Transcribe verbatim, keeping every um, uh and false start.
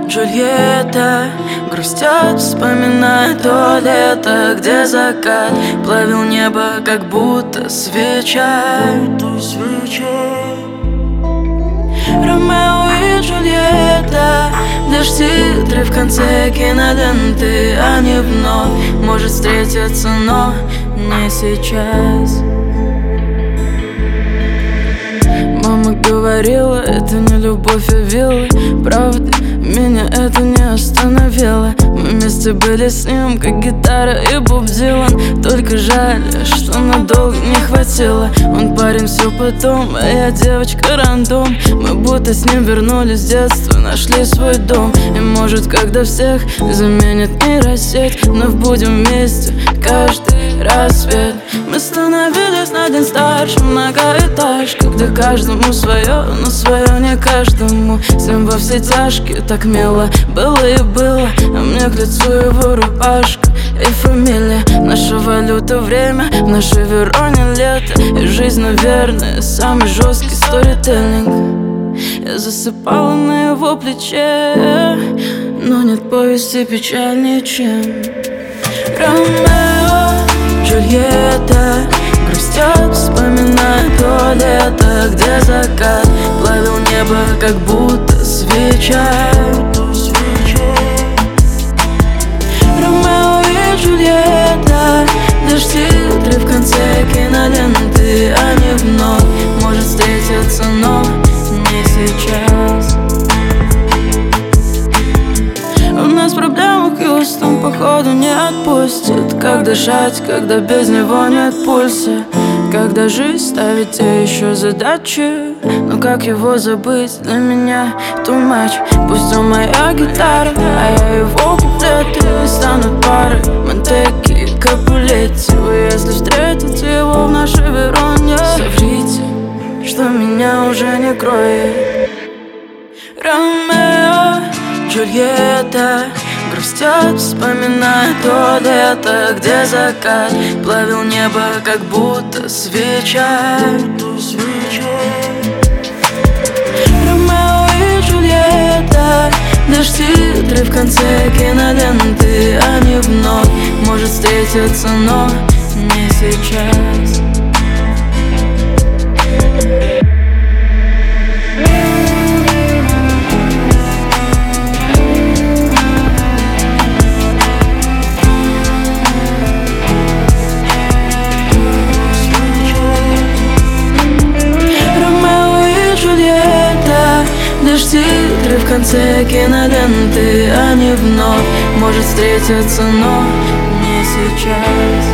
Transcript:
Джульетта грустят, вспоминая то лето, где закат плавил небо, как будто свеча. Ромео и Джульетта, лишь титры в конце киноленты. Они вновь может встретиться, но не сейчас. Мама говорила, это не любовь, а виллы. Правда, меня это не остановило. Мы вместе были с ним, как гитара и Боб Дилан. Только жаль, что надолго не хватило. Он парень все потом, а я девочка рандом. Мы будто с ним вернулись в детство, нашли свой дом. И может, когда всех заменит нейросеть, вновь будем вместе каждый рассвет. Мы становились на день старше, многоэтажка, где каждому свое, но свое не каждому. С ним во все тяжкие, так мило было и было. А мне к лицу его рубашка и фамилия. Наша валюта — время, в нашей Вероне лето. И жизнь, наверное, самый жесткий сторителлинг. Я засыпала на его плече, но нет повести печальнее, чем Ромео, Джульетта грустят, вспоминая то лето, где закат плавил небо, как будто свеча. Ромео и Джульетта, лишь титры в конце киноленты. Они вновь может встретиться, но не сейчас. У нас проблемы Хьюстон, походу не отпустит. Как дышать, когда без него нет пульса? Когда жизнь ставит те еще задачи, но как его забыть, для меня too much. Пусть он моя гитара, а я его куплеты. Станут парой Монтеки и Капулетти. Вы, если встретите его в нашей Вероне, соврите, что меня уже не кроет. Ромео, Джульетта грустят, вспоминая то лето, где закат плавил небо, как будто свеча. Ромео и Джульетта, лишь титры в конце киноленты. Они вновь может встретиться, но не сейчас. Лишь титры в конце киноленты. Они вновь может встретиться, но не сейчас.